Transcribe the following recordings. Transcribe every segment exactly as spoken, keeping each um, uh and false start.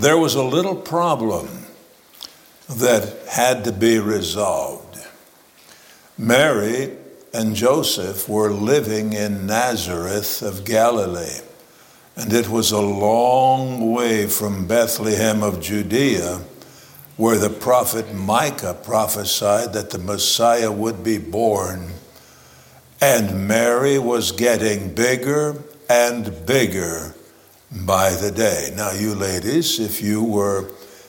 There was a little problem that had to be resolved. Mary and Joseph were living in Nazareth of Galilee, and it was a long way from Bethlehem of Judea, where the prophet Micah prophesied that the Messiah would be born. And Mary was getting bigger and bigger by the day. Now, you ladies, if you were,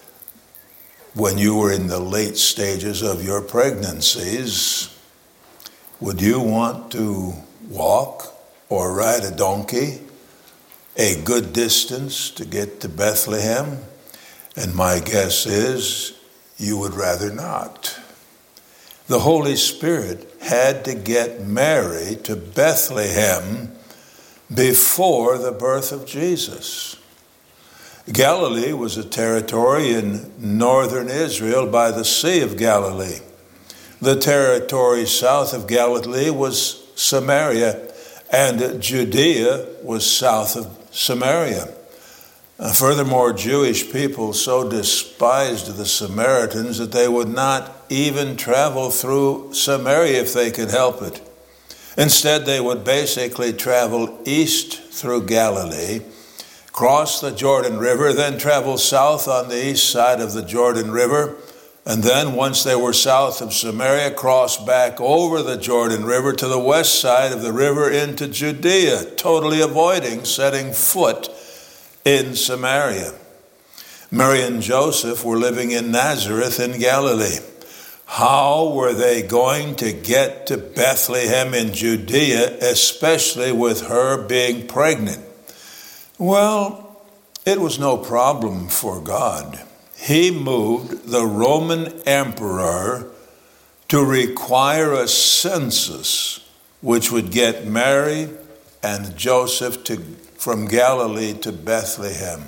when you were in the late stages of your pregnancies, would you want to walk or ride a donkey a good distance to get to Bethlehem? And my guess is you would rather not. The Holy Spirit had to get Mary to Bethlehem before the birth of Jesus. Galilee was a territory in northern Israel by the Sea of Galilee. The territory south of Galilee was Samaria, and Judea was south of Samaria. Uh, furthermore, Jewish people so despised the Samaritans that they would not even travel through Samaria if they could help it. Instead, they would basically travel east through Galilee, cross the Jordan River, then travel south on the east side of the Jordan River, and then once they were south of Samaria, cross back over the Jordan River to the west side of the river into Judea, totally avoiding setting foot in Samaria. Mary and Joseph were living in Nazareth in Galilee. How were they going to get to Bethlehem in Judea, especially with her being pregnant? Well, it was no problem for God. He moved the Roman emperor to require a census which would get Mary and Joseph to, from Galilee to Bethlehem.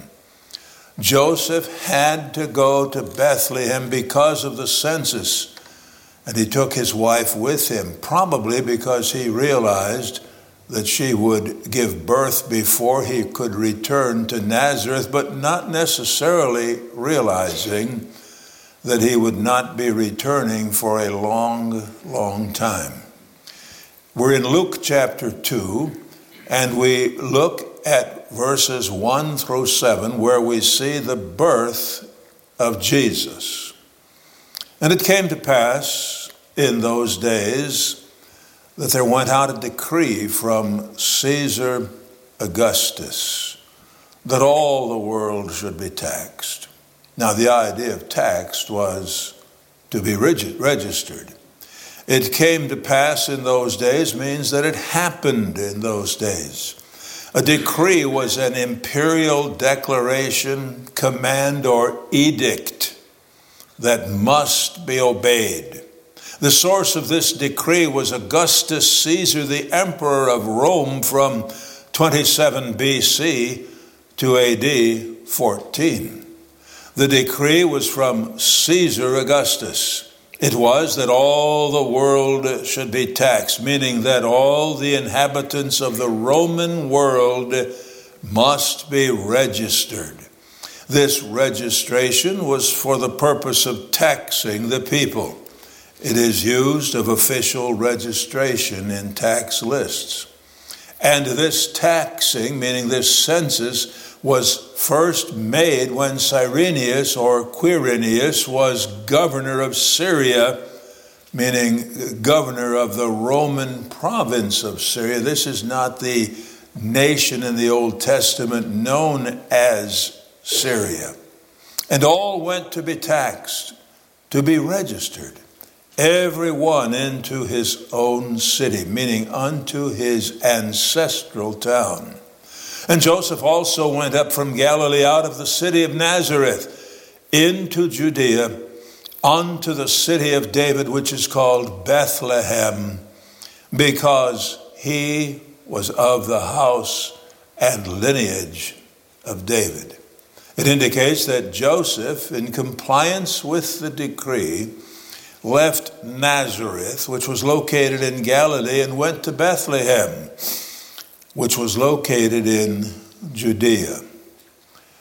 Joseph had to go to Bethlehem because of the census, and he took his wife with him, probably because he realized that she would give birth before he could return to Nazareth, but not necessarily realizing that he would not be returning for a long, long time. We're in Luke chapter two, and we look at verses one through seven, where we see the birth of Jesus. And it came to pass in those days that there went out a decree from Caesar Augustus that all the world should be taxed. Now, the idea of taxed was to be registered. It came to pass in those days means that it happened in those days. A decree was an imperial declaration, command, or edict that must be obeyed. The source of this decree was Augustus Caesar, the emperor of Rome, from twenty-seven B C to A D fourteen. The decree was from Caesar Augustus. It was that all the world should be taxed, meaning that all the inhabitants of the Roman world must be registered. This registration was for the purpose of taxing the people. It is used of official registration in tax lists. And this taxing, meaning this census, was first made when Cyrenius or Quirinius was governor of Syria, meaning governor of the Roman province of Syria. This is not the nation in the Old Testament known as Syria. And all went to be taxed, to be registered, every one into his own city, meaning unto his ancestral town. And Joseph also went up from Galilee out of the city of Nazareth into Judea, unto the city of David, which is called Bethlehem, because he was of the house and lineage of David. It indicates that Joseph, in compliance with the decree, left Nazareth, which was located in Galilee, and went to Bethlehem, which was located in Judea.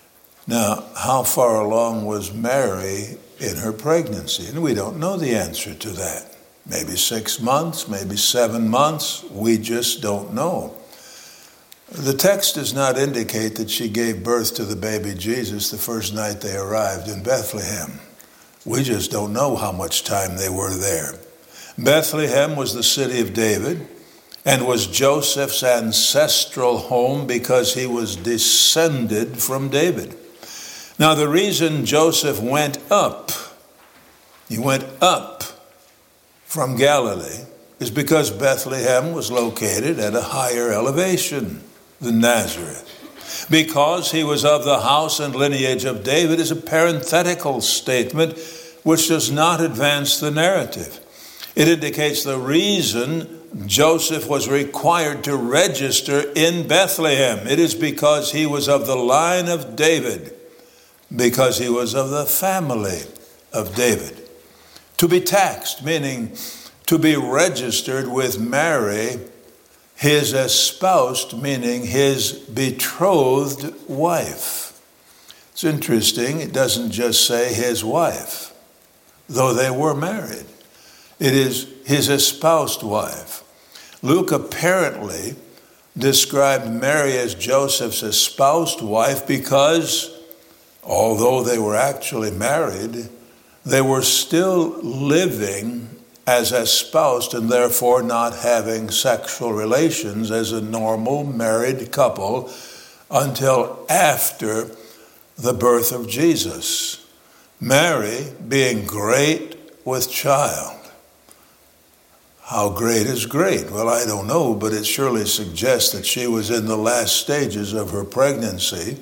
Now, how far along was Mary in her pregnancy? And we don't know the answer to that. Maybe six months, maybe seven months. We just don't know. The text does not indicate that she gave birth to the baby Jesus the first night they arrived in Bethlehem. We just don't know how much time they were there. Bethlehem was the city of David and was Joseph's ancestral home because he was descended from David. Now, the reason Joseph went up, he went up from Galilee, is because Bethlehem was located at a higher elevation than Nazareth. Because he was of the house and lineage of David is a parenthetical statement which does not advance the narrative. It indicates the reason Joseph was required to register in Bethlehem. It is because he was of the line of David, because he was of the family of David. To be taxed, meaning to be registered with Mary, his espoused, meaning his betrothed wife. It's interesting, it doesn't just say his wife, though they were married. It is his espoused wife. Luke apparently described Mary as Joseph's espoused wife because, although they were actually married, they were still living as espoused and therefore not having sexual relations as a normal married couple until after the birth of Jesus. Mary being great with child. How great is great? Well, I don't know, but it surely suggests that she was in the last stages of her pregnancy.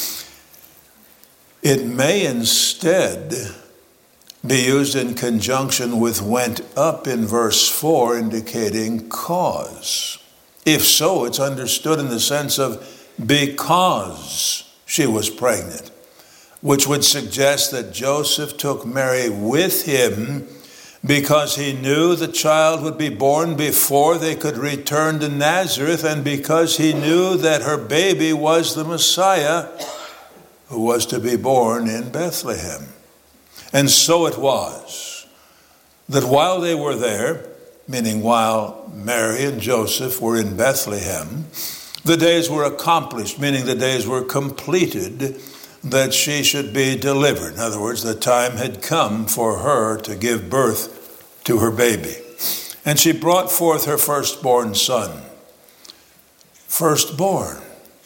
It may instead be used in conjunction with went up in verse four, indicating cause. If so, it's understood in the sense of because she was pregnant, which would suggest that Joseph took Mary with him because he knew the child would be born before they could return to Nazareth, and because he knew that her baby was the Messiah who was to be born in Bethlehem. And so it was that while they were there, meaning while Mary and Joseph were in Bethlehem, the days were accomplished, meaning the days were completed, that she should be delivered. In other words, the time had come for her to give birth to her baby. And she brought forth her firstborn son. Firstborn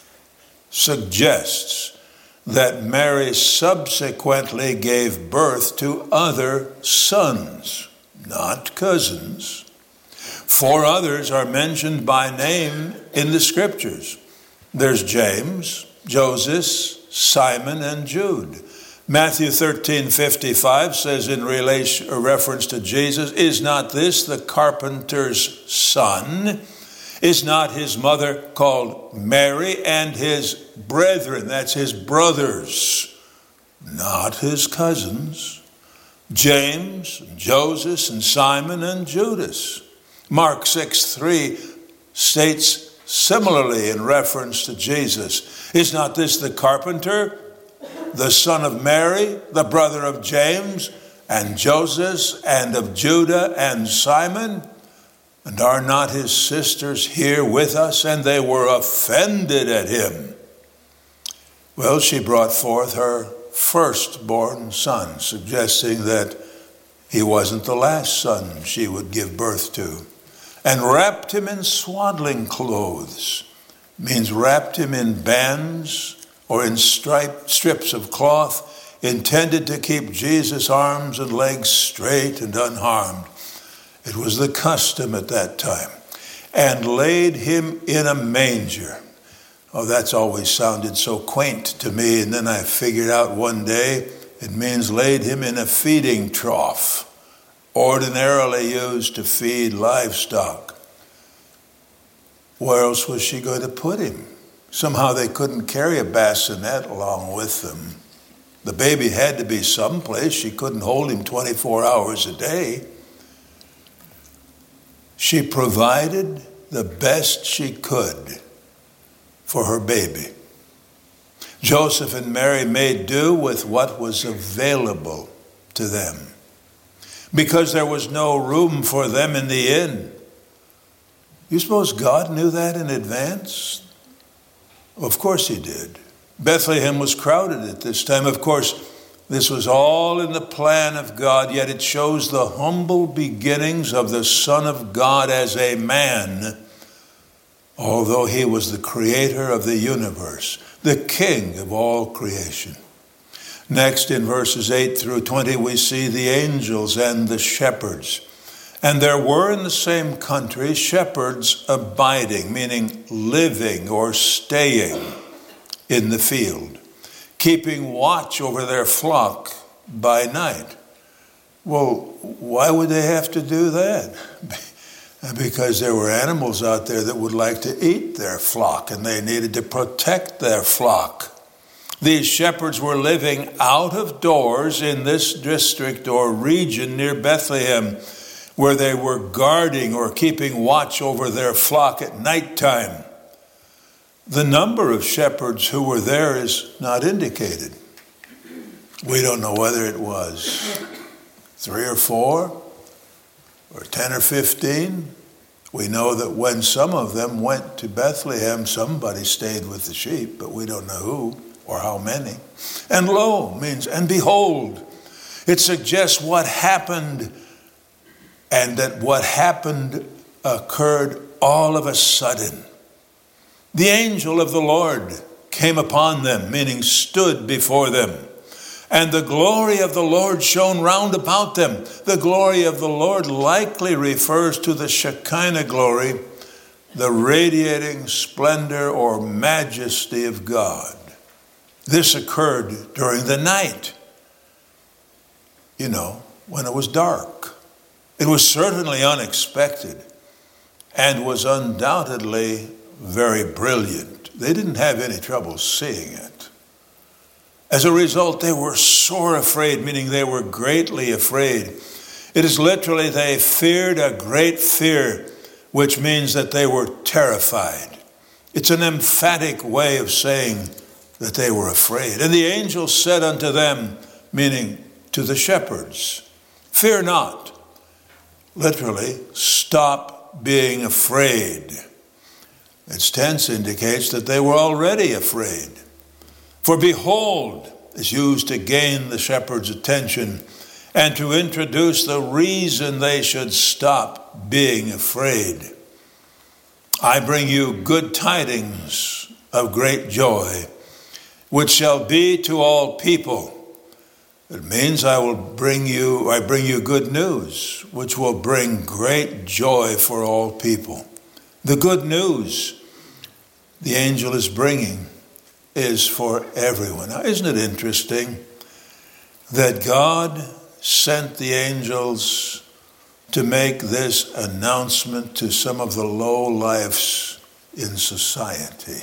suggests that Mary subsequently gave birth to other sons, not cousins. Four others are mentioned by name in the scriptures. There's James, Joseph, Simon, and Jude. Matthew thirteen fifty-five says in relation, a reference to Jesus, "Is not this the carpenter's son? Is not his mother called Mary, and his brethren," that's his brothers, not his cousins, James, and Joseph, and Simon, and Judas. Mark six three states similarly in reference to Jesus, "Is not this the carpenter, the son of Mary, the brother of James, and Joseph, and of Judah, and Simon? And are not his sisters here with us?" And they were offended at him. Well, she brought forth her firstborn son, suggesting that he wasn't the last son she would give birth to, and wrapped him in swaddling clothes. Means wrapped him in bands or in striped strips of cloth, intended to keep Jesus' arms and legs straight and unharmed. It was the custom at that time. And laid him in a manger. Oh, that's always sounded so quaint to me. And then I figured out one day it means laid him in a feeding trough, ordinarily used to feed livestock. Where else was she going to put him? Somehow they couldn't carry a bassinet along with them. The baby had to be someplace. She couldn't hold him twenty-four hours a day. She provided the best she could for her baby. Joseph and Mary made do with what was available to them because there was no room for them in the inn. You suppose God knew that in advance? Of course he did. Bethlehem was crowded at this time. Of course, this was all in the plan of God, yet it shows the humble beginnings of the Son of God as a man, although he was the creator of the universe, the king of all creation. Next, in verses eight through twenty, we see the angels and the shepherds. And there were in the same country shepherds abiding, meaning living or staying in the field, keeping watch over their flock by night. Well, why would they have to do that? Because there were animals out there that would like to eat their flock, and they needed to protect their flock. These shepherds were living out of doors in this district or region near Bethlehem, where they were guarding or keeping watch over their flock at nighttime. The number of shepherds who were there is not indicated. We don't know whether it was three or four or ten or fifteen. We know that when some of them went to Bethlehem, somebody stayed with the sheep, but we don't know who or how many. And lo means, and behold. It suggests what happened, and that what happened occurred all of a sudden. The angel of the Lord came upon them, meaning stood before them. And the glory of the Lord shone round about them. The glory of the Lord likely refers to the Shekinah glory, the radiating splendor or majesty of God. This occurred during the night, you know, when it was dark. It was certainly unexpected and was undoubtedly very brilliant. They didn't have any trouble seeing it. As a result, they were sore afraid, meaning they were greatly afraid. It is literally they feared a great fear, which means that they were terrified. It's an emphatic way of saying that they were afraid. And the angel said unto them, meaning to the shepherds, fear not. Literally, stop being afraid. Its tense indicates that they were already afraid. For behold is used to gain the shepherd's attention and to introduce the reason they should stop being afraid. I bring you good tidings of great joy, which shall be to all people. It means I will bring you, I bring you good news, which will bring great joy for all people. The good news the angel is bringing is for everyone. Now, isn't it interesting that God sent the angels to make this announcement to some of the low-lifes in society?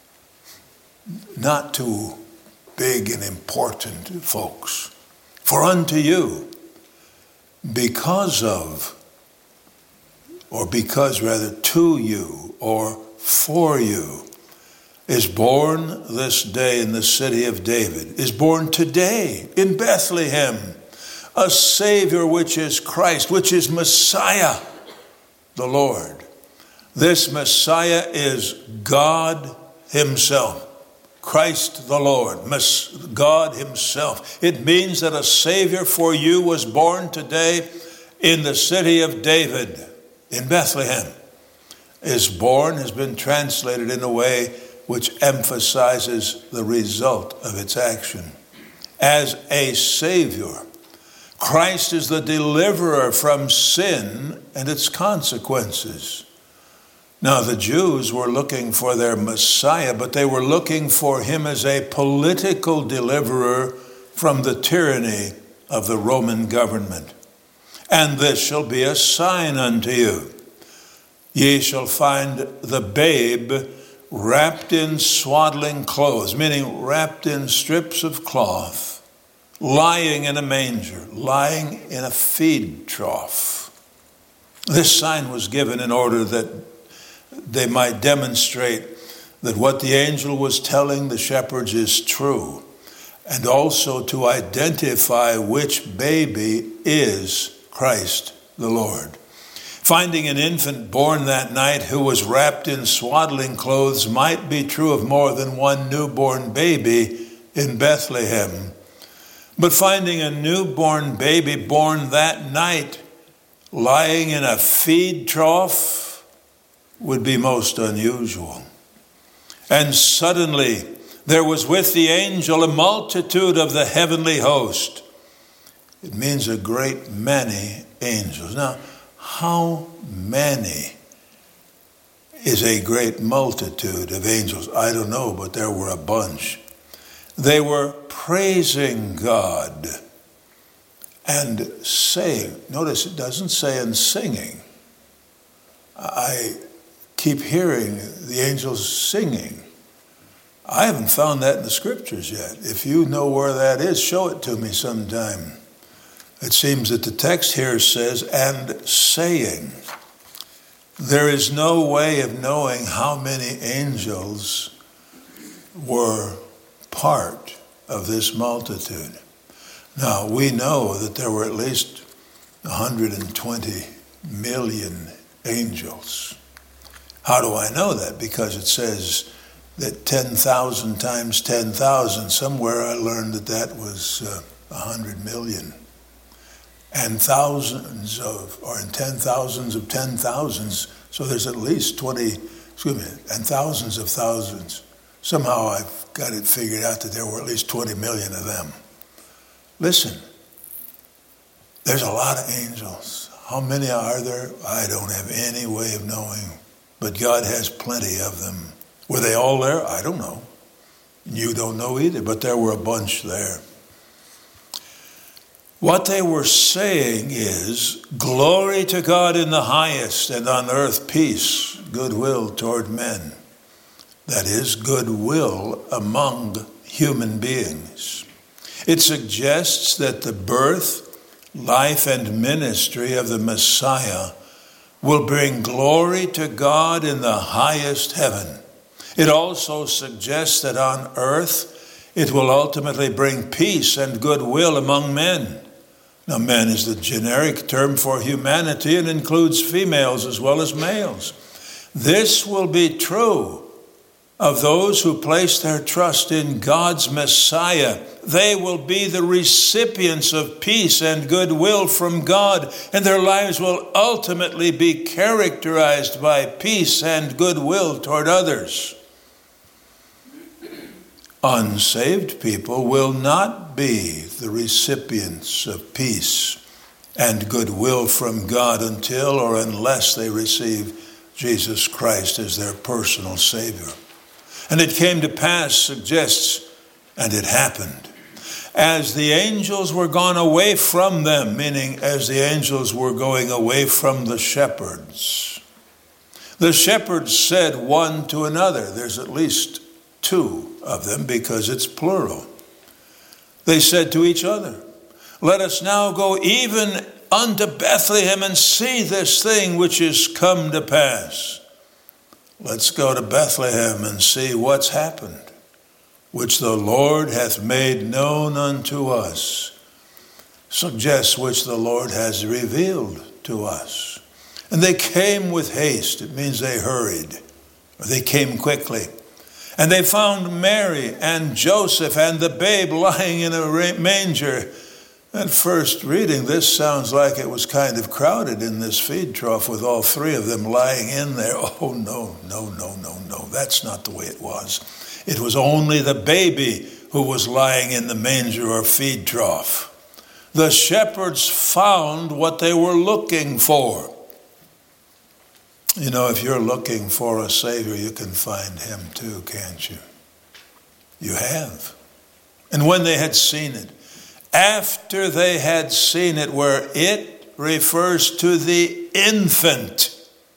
Not to big and important folks. For unto you, because of, or because rather to you, or for you, is born this day in the city of David, is born today in Bethlehem, a Savior which is Christ, which is Messiah, the Lord. This Messiah is God himself. Christ the Lord, God himself. It means that a Savior for you was born today in the city of David, in Bethlehem. Is born has been translated in a way which emphasizes the result of its action. As a Savior, Christ is the deliverer from sin and its consequences. Now, the Jews were looking for their Messiah, but they were looking for him as a political deliverer from the tyranny of the Roman government. And this shall be a sign unto you. Ye shall find the babe wrapped in swaddling clothes, meaning wrapped in strips of cloth, lying in a manger, lying in a feed trough. This sign was given in order that they might demonstrate that what the angel was telling the shepherds is true, and also to identify which baby is Christ the Lord. Finding an infant born that night who was wrapped in swaddling clothes might be true of more than one newborn baby in Bethlehem. But finding a newborn baby born that night lying in a feed trough would be most unusual. And suddenly there was with the angel a multitude of the heavenly host. It means a great many angels. Now, how many is a great multitude of angels? I don't know, but there were a bunch. They were praising God and saying. Notice it doesn't say and singing. I keep hearing the angels singing. I haven't found that in the scriptures yet. If you know where that is, show it to me sometime. It seems that the text here says, and saying. There is no way of knowing how many angels were part of this multitude. Now, we know that there were at least one hundred twenty million angels. How do I know that? Because it says that ten thousand times ten thousand, somewhere I learned that that was uh, one hundred million. And thousands of, or in ten thousands of ten thousands, so there's at least twenty, excuse me, and thousands of thousands. Somehow I've got it figured out that there were at least twenty million of them. Listen, there's a lot of angels. How many are there? I don't have any way of knowing, but God has plenty of them. Were they all there? I don't know. You don't know either, but there were a bunch there. What they were saying is, glory to God in the highest, and on earth peace, goodwill toward men. That is, goodwill among human beings. It suggests that the birth, life, and ministry of the Messiah will bring glory to God in the highest heaven. It also suggests that on earth it will ultimately bring peace and goodwill among men. Now, men is the generic term for humanity and includes females as well as males. This will be true of those who place their trust in God's Messiah. They will be the recipients of peace and goodwill from God, and their lives will ultimately be characterized by peace and goodwill toward others. Unsaved people will not be the recipients of peace and goodwill from God until or unless they receive Jesus Christ as their personal Savior. And it came to pass, suggests, and it happened. As the angels were gone away from them, meaning as the angels were going away from the shepherds, the shepherds said one to another, there's at least two of them because it's plural. They said to each other, let us now go even unto Bethlehem and see this thing which is come to pass. Let's go to Bethlehem and see what's happened, which the Lord hath made known unto us. Suggests which the Lord has revealed to us. And they came with haste. It means they hurried, or they came quickly. And they found Mary and Joseph and the babe lying in a manger. At first reading, this sounds like it was kind of crowded in this feed trough with all three of them lying in there. Oh, no, no, no, no, no. That's not the way it was. It was only the baby who was lying in the manger or feed trough. The shepherds found what they were looking for. You know, if you're looking for a Savior, you can find him too, can't you? You have. And when they had seen it, after they had seen it, where it refers to the infant.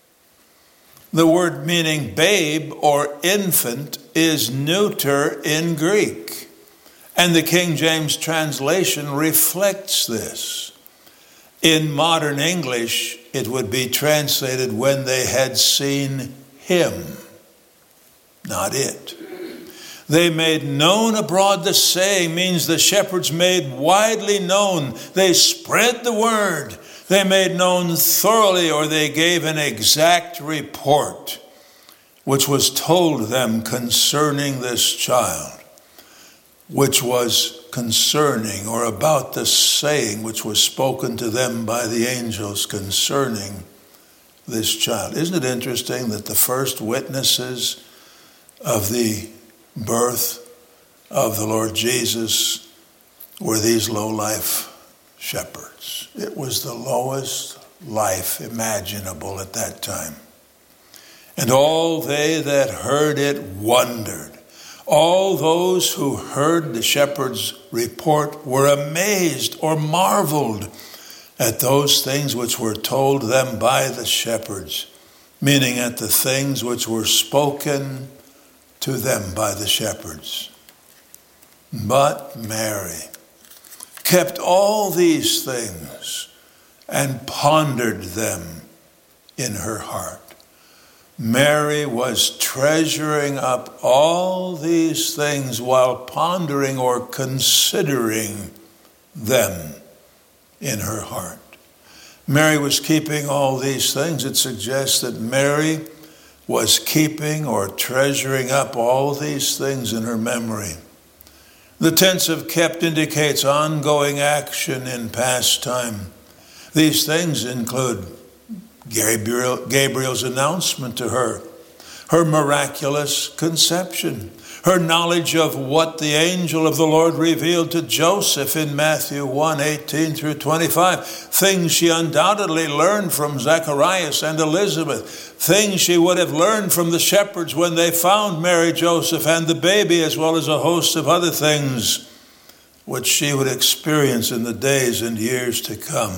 The word meaning babe or infant is neuter in Greek. And the King James translation reflects this. In modern English, it would be translated when they had seen him. not it. They made known abroad the saying, means the shepherds made widely known. They spread the word. They made known thoroughly, or they gave an exact report, which was told them concerning this child, which was concerning or about the saying which was spoken to them by the angels concerning this child. Isn't it interesting that the first witnesses of the birth of the Lord Jesus were these low-life shepherds? It was the lowest life imaginable at that time. And all they that heard it wondered. All those who heard the shepherd's report were amazed or marveled at those things which were told them by the shepherds, meaning at the things which were spoken to them by the shepherds. But Mary kept all these things and pondered them in her heart. Mary was treasuring up all these things while pondering or considering them in her heart. Mary was keeping all these things. It suggests that Mary was keeping or treasuring up all these things in her memory. The tense of kept indicates ongoing action in past time. These things include Gabriel, Gabriel's announcement to her, her miraculous conception, her knowledge of what the angel of the Lord revealed to Joseph in Matthew one, eighteen through twenty-five, things she undoubtedly learned from Zacharias and Elizabeth, things she would have learned from the shepherds when they found Mary, Joseph, and the baby, as well as a host of other things which she would experience in the days and years to come.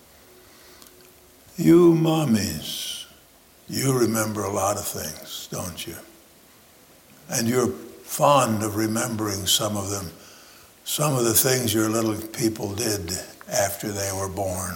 You mommies, you remember a lot of things, don't you? And you're fond of remembering some of them, some of the things your little people did after they were born.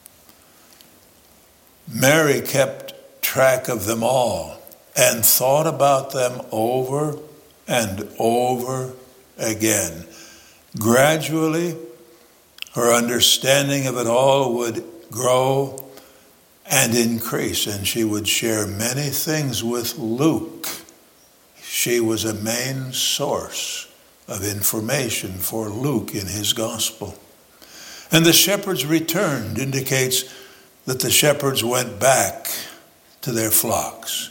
Mary kept track of them all and thought about them over and over again. Gradually, her understanding of it all would grow and increase, and she would share many things with Luke. She was a main source of information for Luke in his gospel. And the shepherds returned indicates that the shepherds went back to their flocks.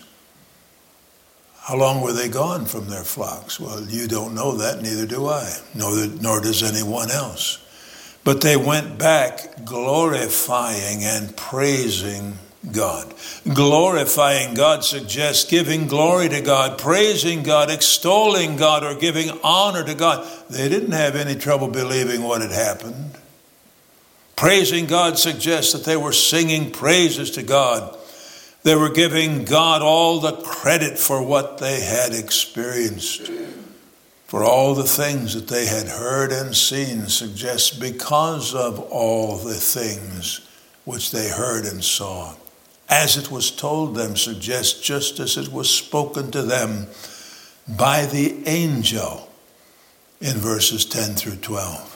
How long were they gone from their flocks? Well, you don't know that, neither do I, nor, nor does anyone else. But they went back glorifying and praising God. Glorifying God suggests giving glory to God, praising God, extolling God, or giving honor to God. They didn't have any trouble believing what had happened. Praising God suggests that they were singing praises to God. They were giving God all the credit for what they had experienced. For all the things that they had heard and seen suggests because of all the things which they heard and saw. As it was told them suggests just as it was spoken to them by the angel in verses ten through twelve.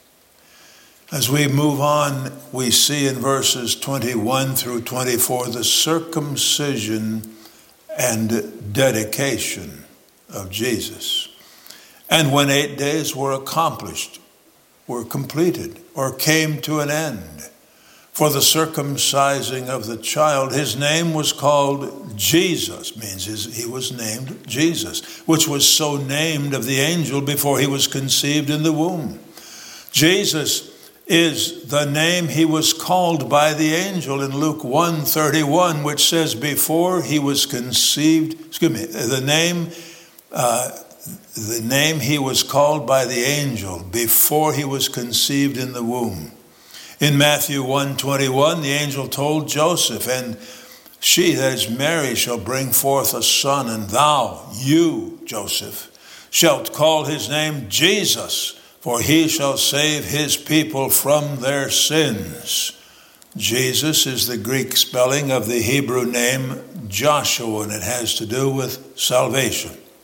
As we move on, we see in verses twenty-one through twenty-four the circumcision and dedication of Jesus. And when eight days were accomplished, were completed, or came to an end, for the circumcising of the child, his name was called Jesus, means his, he was named Jesus, which was so named of the angel before he was conceived in the womb. Jesus is the name he was called by the angel in Luke one thirty-one, which says before he was conceived, excuse me, the name uh, the name he was called by the angel before he was conceived in the womb. In Matthew one twenty-one, the angel told Joseph, and she, that is Mary, shall bring forth a son, and thou, you, Joseph, shalt call his name Jesus, for he shall save his people from their sins. Jesus is the Greek spelling of the Hebrew name Joshua, and it has to do with salvation.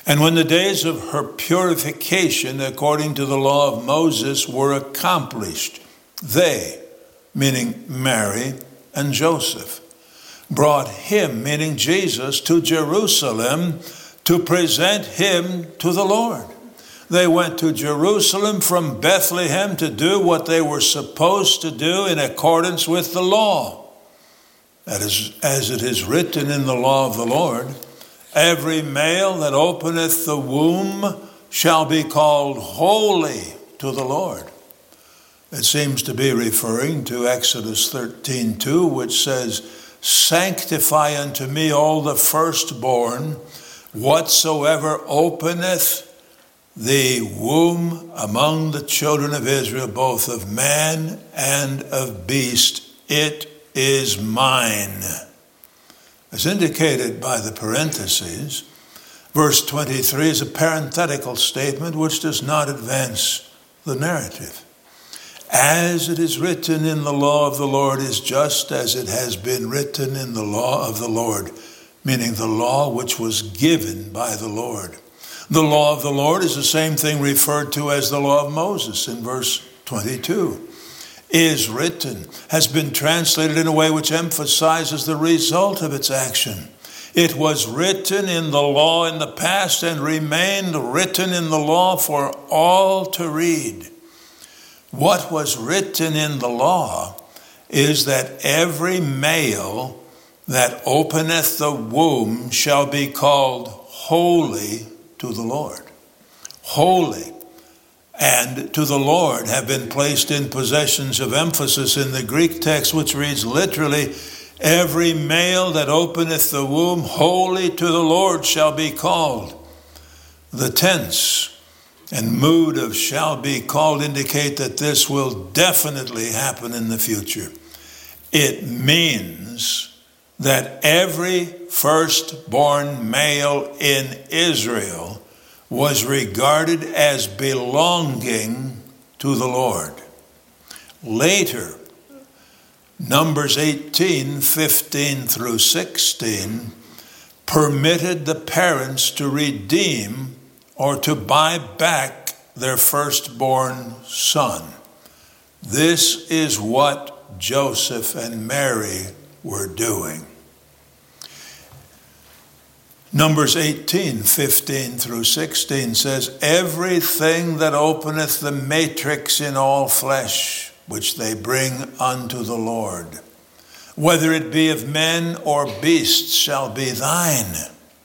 And when the days of her purification, according to the law of Moses, were accomplished, they, meaning Mary and Joseph, brought him, meaning Jesus, to Jerusalem to present him to the Lord. They went to Jerusalem from Bethlehem to do what they were supposed to do in accordance with the law. That is, as it is written in the law of the Lord, every male that openeth the womb shall be called holy to the Lord. It seems to be referring to Exodus thirteen two, which says, sanctify unto me all the firstborn, whatsoever openeth the womb among the children of Israel, both of man and of beast, it is mine. As indicated by the parentheses, verse twenty-three is a parenthetical statement which does not advance the narrative. As it is written in the law of the Lord is just as it has been written in the law of the Lord, meaning the law which was given by the Lord. The law of the Lord is the same thing referred to as the law of Moses in verse twenty-two. Is written, has been translated in a way which emphasizes the result of its action. It was written in the law in the past and remained written in the law for all to read. What was written in the law is that every male that openeth the womb shall be called holy to the Lord. Holy and to the Lord have been placed in possessions of emphasis in the Greek text, which reads literally, every male that openeth the womb, holy to the Lord shall be called. The tense and mood of shall be called indicate that this will definitely happen in the future. It means that every firstborn male in Israel was regarded as belonging to the Lord. Later, Numbers eighteen, fifteen through sixteen, permitted the parents to redeem or to buy back their firstborn son. This is what Joseph and Mary were doing. Numbers eighteen, fifteen through sixteen says, everything that openeth the matrix in all flesh, which they bring unto the Lord, whether it be of men or beasts, shall be thine.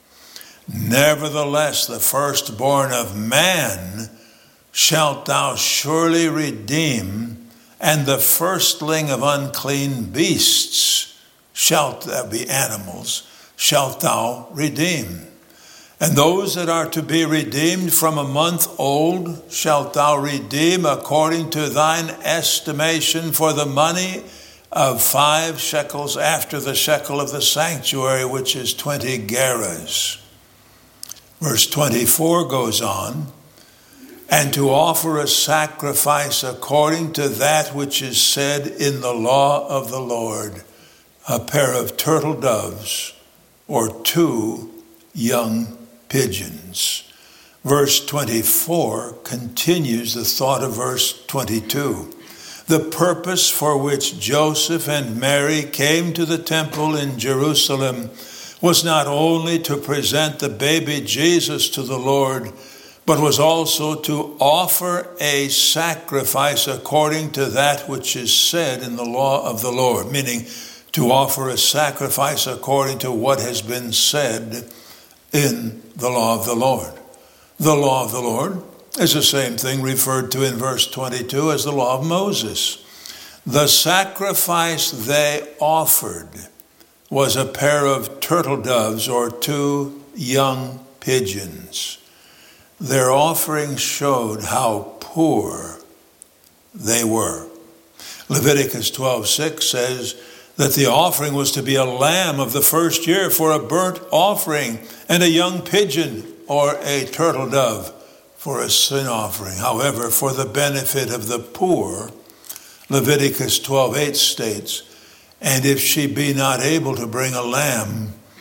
Nevertheless, the firstborn of man shalt thou surely redeem, and the firstling of unclean beasts shalt thou be animals, shalt thou redeem. And those that are to be redeemed from a month old shalt thou redeem according to thine estimation for the money of five shekels after the shekel of the sanctuary, which is twenty gerahs. Verse twenty-four goes on, and to offer a sacrifice according to that which is said in the law of the Lord, a pair of turtle doves or two young pigeons. Verse twenty-four continues the thought of verse twenty-two. The purpose for which Joseph and Mary came to the temple in Jerusalem was not only to present the baby Jesus to the Lord, but was also to offer a sacrifice according to that which is said in the law of the Lord, meaning to offer a sacrifice according to what has been said in the law of the Lord. The law of the Lord is the same thing referred to in verse twenty-two as the law of Moses. The sacrifice they offered was a pair of turtle doves or two young pigeons. Their offering showed how poor they were. Leviticus twelve six says that the offering was to be a lamb of the first year for a burnt offering, and a young pigeon or a turtle dove for a sin offering. However, for the benefit of the poor, Leviticus twelve eight states, and if she be not able to bring a lamb,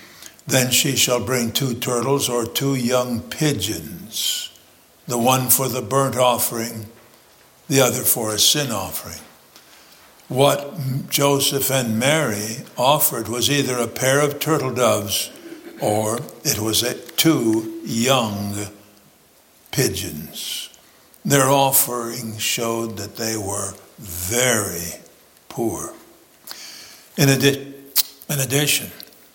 Then she shall bring two turtles or two young pigeons, the one for the burnt offering, the other for a sin offering. What Joseph and Mary offered was either a pair of turtle doves or it was a, two young pigeons. Their offering showed that they were very poor. In, adi- in addition,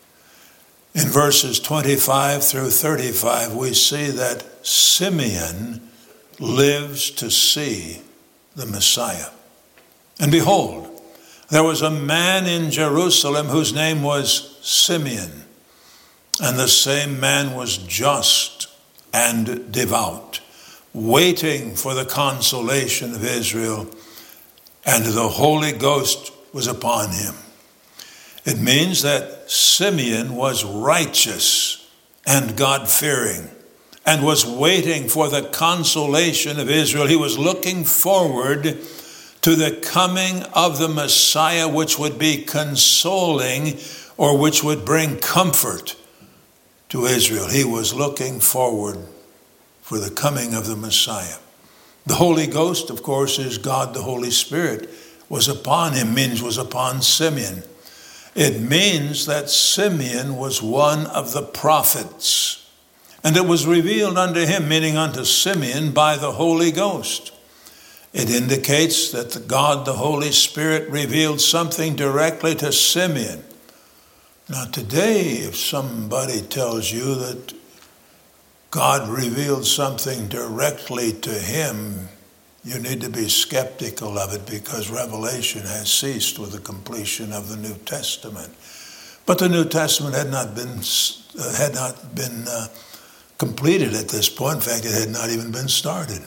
in verses twenty-five through thirty-five, we see that Simeon lives to see the Messiah. And behold, there was a man in Jerusalem whose name was Simeon, and the same man was just and devout, waiting for the consolation of Israel, and the Holy Ghost was upon him. It means that Simeon was righteous and God-fearing and was waiting for the consolation of Israel. He was looking forward to the coming of the Messiah, which would be consoling or which would bring comfort to Israel. He was looking forward for the coming of the Messiah. The Holy Ghost, of course, is God the Holy Spirit, was upon him, means was upon Simeon. It means that Simeon was one of the prophets, and it was revealed unto him, meaning unto Simeon, by the Holy Ghost. It indicates that the God, the Holy Spirit, revealed something directly to Simeon. Now today, if somebody tells you that God revealed something directly to him, you need to be skeptical of it, because revelation has ceased with the completion of the New Testament. But the New Testament had not been uh, had not been uh, completed at this point. In fact, it had not even been started.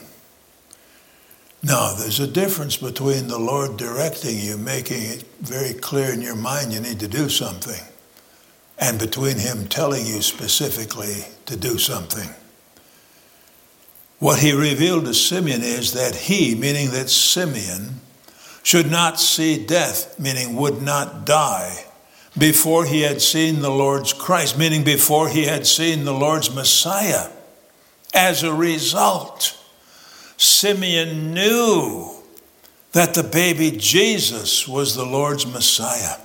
Now, there's a difference between the Lord directing you, making it very clear in your mind you need to do something, and between him telling you specifically to do something. What he revealed to Simeon is that he, meaning that Simeon, should not see death, meaning would not die, before he had seen the Lord's Christ, meaning before he had seen the Lord's Messiah. As a result, Simeon knew that the baby Jesus was the Lord's Messiah.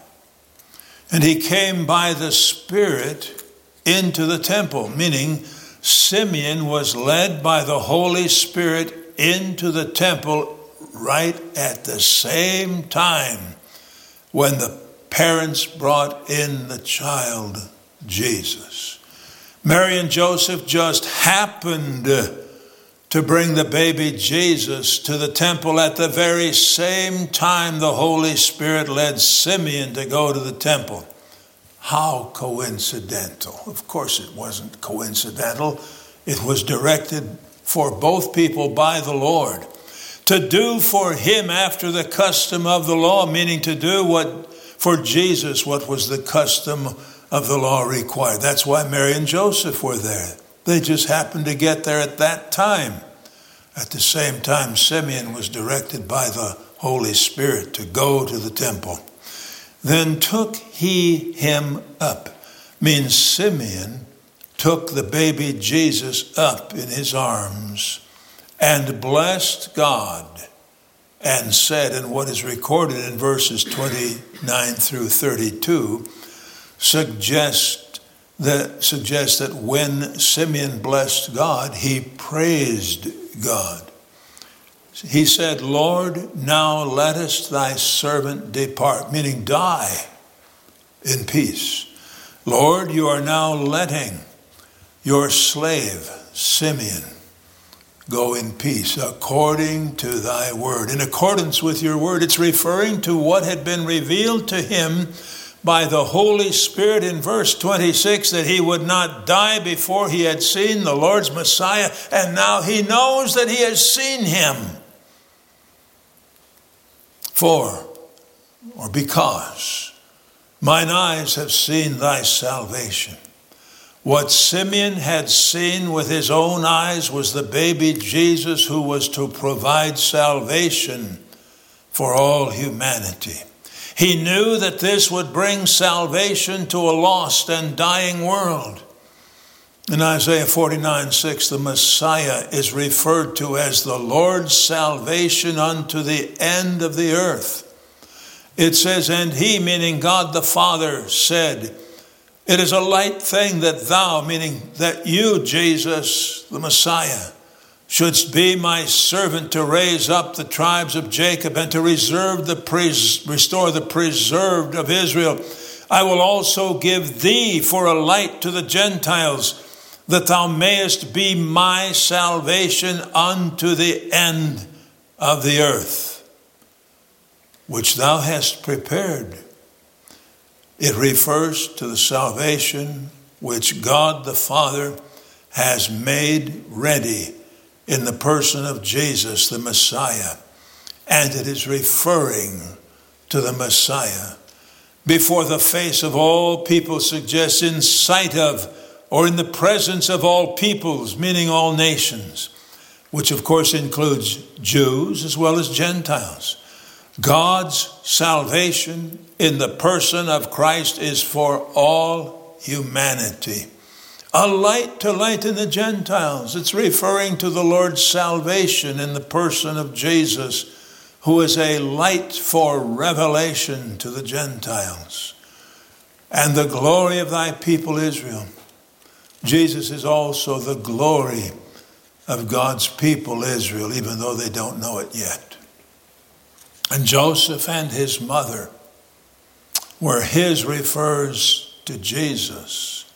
And he came by the Spirit into the temple, meaning Simeon was led by the Holy Spirit into the temple right at the same time when the parents brought in the child Jesus. Mary and Joseph just happened to bring the baby Jesus to the temple at the very same time the Holy Spirit led Simeon to go to the temple. How coincidental. Of course it wasn't coincidental. It was directed for both people by the Lord to do for him after the custom of the law, meaning to do what for Jesus what was the custom of the law required. That's why Mary and Joseph were there. They just happened to get there at that time. At the same time, Simeon was directed by the Holy Spirit to go to the temple. Then took he him up, means Simeon took the baby Jesus up in his arms and blessed God and said, and what is recorded in verses twenty-nine through thirty-two suggests that, suggests that when Simeon blessed God, he praised God. He said, Lord, now lettest thy servant depart, meaning die in peace. Lord, you are now letting your slave, Simeon, go in peace according to thy word. In accordance with your word, it's referring to what had been revealed to him by the Holy Spirit in verse twenty-six, that he would not die before he had seen the Lord's Messiah, and now he knows that he has seen him. For, or because, mine eyes have seen thy salvation. What Simeon had seen with his own eyes was the baby Jesus who was to provide salvation for all humanity. He knew that this would bring salvation to a lost and dying world. In Isaiah forty-nine six, the Messiah is referred to as the Lord's salvation unto the end of the earth. It says, and he, meaning God the Father, said, it is a light thing that thou, meaning that you, Jesus, the Messiah, shouldst be my servant to raise up the tribes of Jacob and to reserve the pres- restore the preserved of Israel. I will also give thee for a light to the Gentiles, that thou mayest be my salvation unto the end of the earth, which thou hast prepared. It refers to the salvation which God the Father has made ready in the person of Jesus, the Messiah. And it is referring to the Messiah before the face of all people, suggests in sight of or in the presence of all peoples, meaning all nations, which of course includes Jews as well as Gentiles. God's salvation in the person of Christ is for all humanity. A light to lighten the Gentiles. It's referring to the Lord's salvation in the person of Jesus, who is a light for revelation to the Gentiles. And the glory of thy people Israel. Jesus is also the glory of God's people Israel, even though they don't know it yet. And Joseph and his mother, where his refers to Jesus,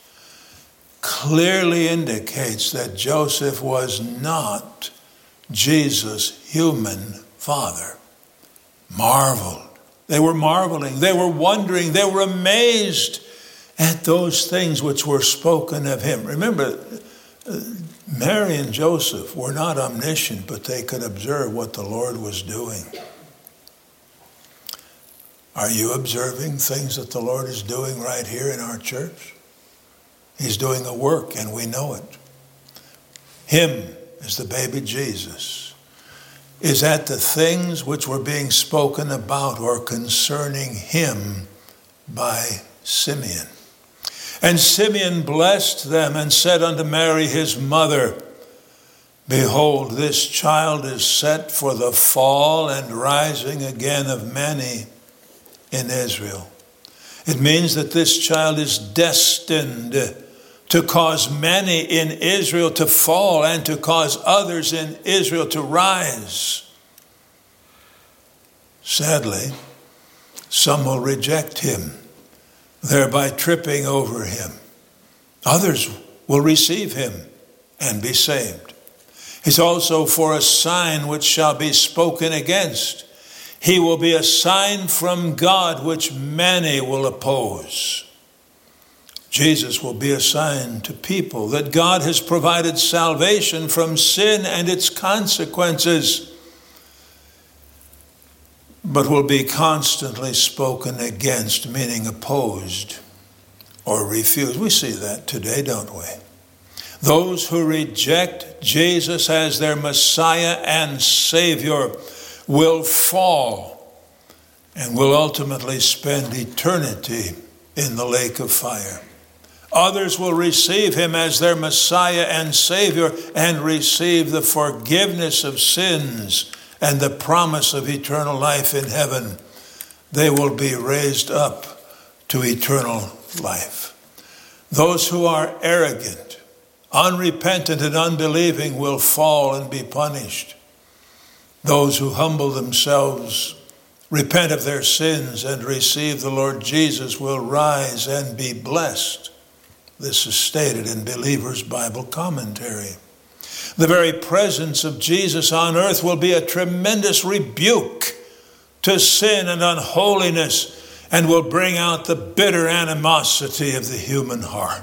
clearly indicates that Joseph was not Jesus' human father. Marveled. They were marveling. They were wondering. They were amazed at those things which were spoken of him. Remember, Mary and Joseph were not omniscient, but they could observe what the Lord was doing. Are you observing things that the Lord is doing right here in our church? He's doing a work, and we know it. Him is the baby Jesus. Is that the things which were being spoken about or concerning him by Simeon? And Simeon blessed them and said unto Mary his mother, behold, this child is set for the fall and rising again of many in Israel. It means that this child is destined to cause many in Israel to fall and to cause others in Israel to rise. Sadly, some will reject him, thereby tripping over him. Others will receive him and be saved. He's also for a sign which shall be spoken against. He will be a sign from God which many will oppose. Jesus will be a sign to people that God has provided salvation from sin and its consequences, but will be constantly spoken against, meaning opposed or refused. We see that today, don't we? Those who reject Jesus as their Messiah and Savior will fall and will ultimately spend eternity in the lake of fire. Others will receive him as their Messiah and Savior and receive the forgiveness of sins and the promise of eternal life in heaven. They will be raised up to eternal life. Those who are arrogant, unrepentant, and unbelieving will fall and be punished. Those who humble themselves, repent of their sins, and receive the Lord Jesus will rise and be blessed. This is stated in Believer's Bible Commentary. The very presence of Jesus on earth will be a tremendous rebuke to sin and unholiness and will bring out the bitter animosity of the human heart.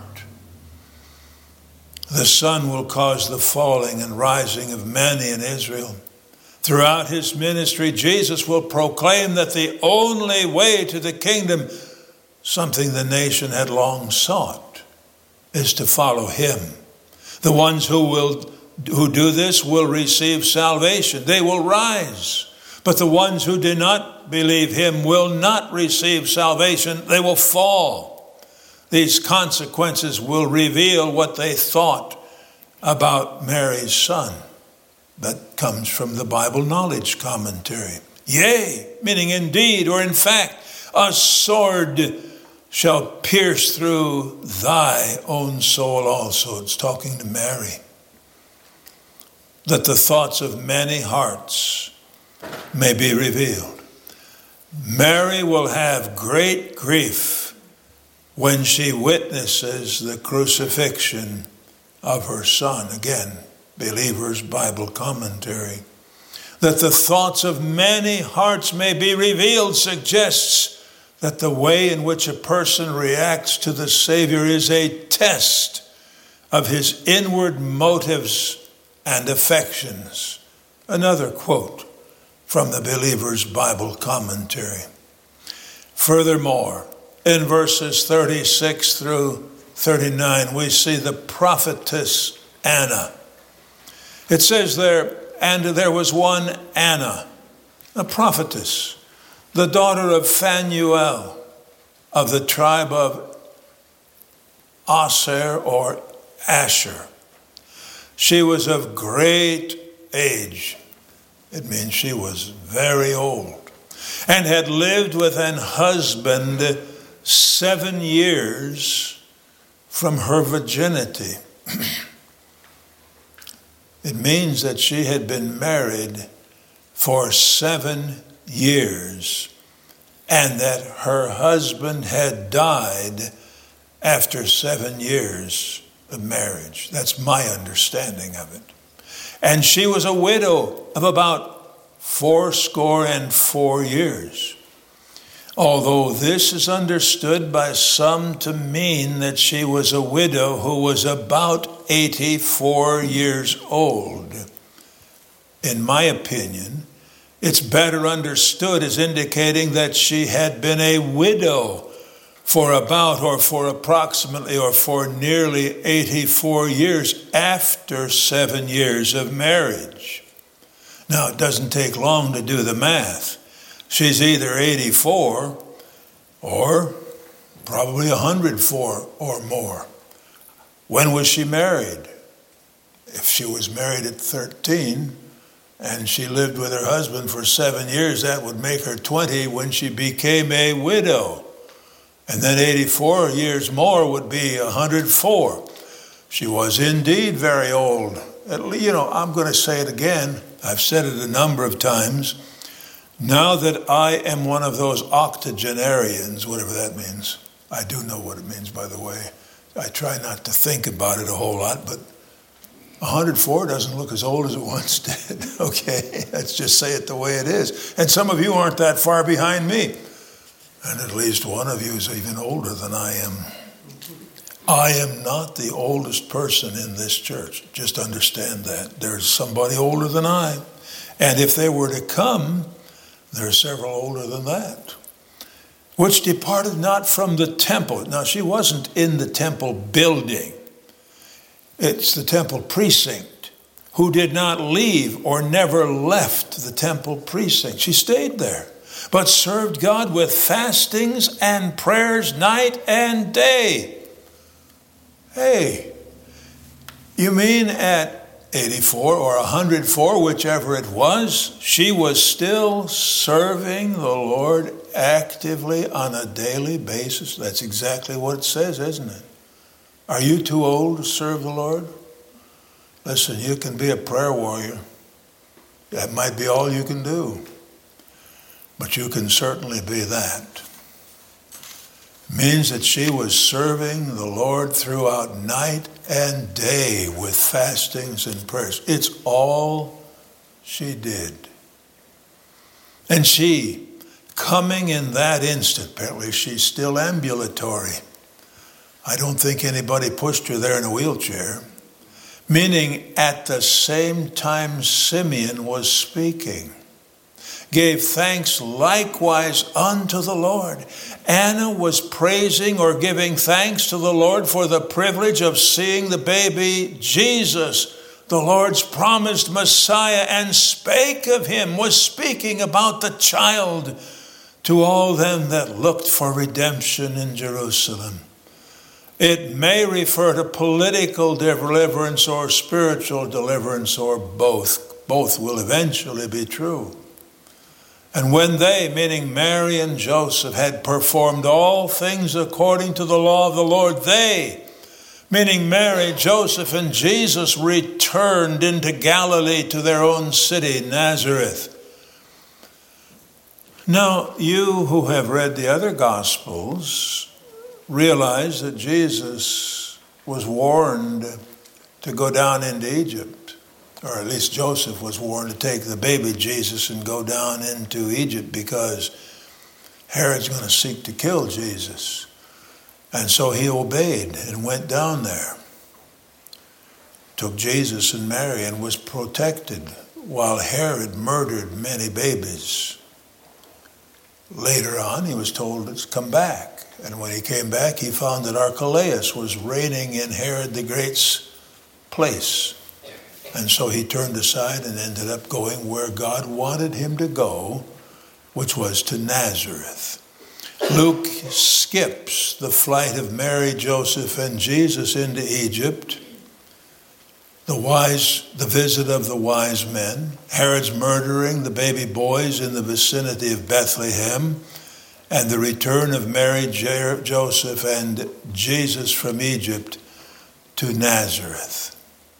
The Son will cause the falling and rising of many in Israel. Throughout his ministry, Jesus will proclaim that the only way to the kingdom, something the nation had long sought, is to follow him. The ones who will who do this will receive salvation. They will rise. But the ones who do not believe him will not receive salvation. They will fall. These consequences will reveal what they thought about Mary's son. That comes from the Bible Knowledge Commentary. Yea, meaning indeed, or in fact, a sword shall pierce through thy own soul also. It's talking to Mary. That the thoughts of many hearts may be revealed. Mary will have great grief when she witnesses the crucifixion of her son. Again, Believer's Bible Commentary. That the thoughts of many hearts may be revealed suggests that the way in which a person reacts to the Savior is a test of his inward motives and affections. Another quote from the Believer's Bible Commentary. Furthermore, in verses thirty-six through thirty-nine, we see the prophetess Anna. It says there, and there was one Anna, a prophetess, the daughter of Phanuel, of the tribe of Aser or Asher. She was of great age. It means she was very old, and had lived with an husband seven years from her virginity. It means that she had been married for seven years and that her husband had died after seven years of marriage. That's my understanding of it. And she was a widow of about fourscore and four years. Although this is understood by some to mean that she was a widow who was about eighty-four years old. In my opinion, it's better understood as indicating that she had been a widow for about or for approximately or for nearly eighty-four years after seven years of marriage. Now, it doesn't take long to do the math. She's either eighty-four or probably one hundred four or more. When was she married? If she was married at thirteen and she lived with her husband for seven years, that would make her twenty when she became a widow. And then eighty-four years more would be one hundred four. She was indeed very old. You know, I'm going to say it again. I've said it a number of times. Now that I am one of those octogenarians, whatever that means. I do know what it means, by the way. I try not to think about it a whole lot, but one hundred four doesn't look as old as it once did. Okay, let's just say it the way it is. And some of you aren't that far behind me. And at least one of you is even older than I am. I am not the oldest person in this church. Just understand that. There's somebody older than I. And if they were to come, there are several older than that. Which departed not from the temple. Now, she wasn't in the temple building. It's the temple precinct. Who did not leave or never left the temple precinct. She stayed there, but served God with fastings and prayers night and day. Hey, you mean at eighty-four or one hundred four, whichever it was, she was still serving the Lord actively on a daily basis? That's exactly what it says, isn't it? Are you too old to serve the Lord? Listen, you can be a prayer warrior. That might be all you can do. But you can certainly be that. Means that she was serving the Lord throughout night and day with fastings and prayers. It's all she did. And she, coming in that instant, apparently she's still ambulatory. I don't think anybody pushed her there in a wheelchair. Meaning at the same time Simeon was speaking, gave thanks likewise unto the Lord. Anna was praising or giving thanks to the Lord for the privilege of seeing the baby Jesus, the Lord's promised Messiah, and spake of him, was speaking about the child to all them that looked for redemption in Jerusalem. It may refer to political deliverance or spiritual deliverance, or both. Both will eventually be true. And when they, meaning Mary and Joseph, had performed all things according to the law of the Lord, they, meaning Mary, Joseph, and Jesus, returned into Galilee to their own city, Nazareth. Now, you who have read the other Gospels realize that Jesus was warned to go down into Egypt, or at least Joseph was warned to take the baby Jesus and go down into Egypt because Herod's going to seek to kill Jesus. And so he obeyed and went down there, took Jesus and Mary, and was protected while Herod murdered many babies. Later on, he was told to come back. And when he came back, he found that Archelaus was reigning in Herod the Great's place. And so he turned aside and ended up going where God wanted him to go, which was to Nazareth. Luke skips the flight of Mary, Joseph, and Jesus into Egypt, the wise, the visit of the wise men, Herod's murdering the baby boys in the vicinity of Bethlehem, and the return of Mary, Joseph, and Jesus from Egypt to Nazareth.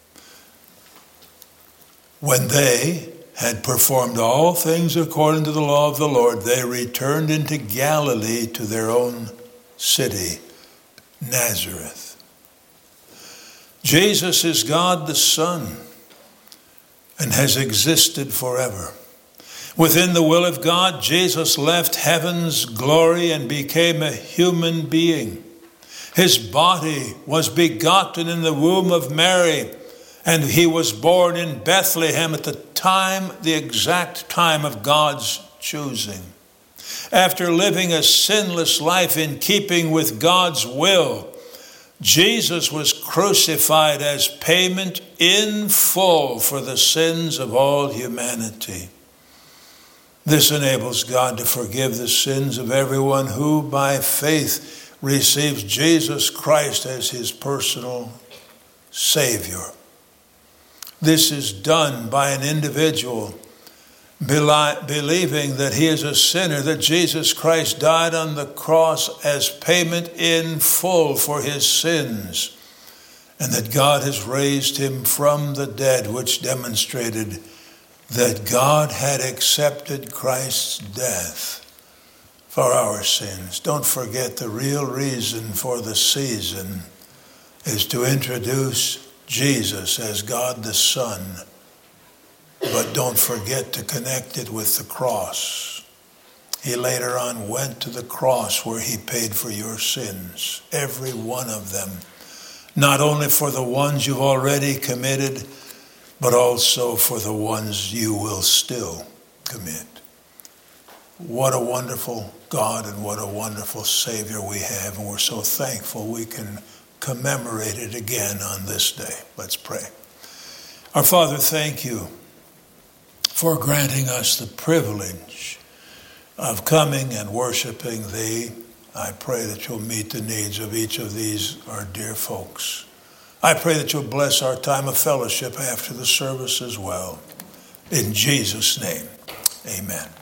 When they had performed all things according to the law of the Lord, they returned into Galilee to their own city, Nazareth. Jesus is God the Son and has existed forever. Within the will of God, Jesus left heaven's glory and became a human being. His body was begotten in the womb of Mary, and he was born in Bethlehem at the time, the exact time of God's choosing. After living a sinless life in keeping with God's will, Jesus was crucified as payment in full for the sins of all humanity. This enables God to forgive the sins of everyone who, by faith, receives Jesus Christ as his personal Savior. This is done by an individual believing that he is a sinner, that Jesus Christ died on the cross as payment in full for his sins, and that God has raised him from the dead, which demonstrated that God had accepted Christ's death for our sins. Don't forget, the real reason for the season is to introduce Jesus as God the Son, but don't forget to connect it with the cross. He later on went to the cross where he paid for your sins, every one of them, not only for the ones you've already committed, but also for the ones you will still commit. What a wonderful God and what a wonderful Savior we have, and we're so thankful we can commemorate it again on this day. Let's pray. Our Father, thank you for granting us the privilege of coming and worshiping Thee. I pray that you'll meet the needs of each of these, our dear folks. I pray that you'll bless our time of fellowship after the service as well. In Jesus' name, amen.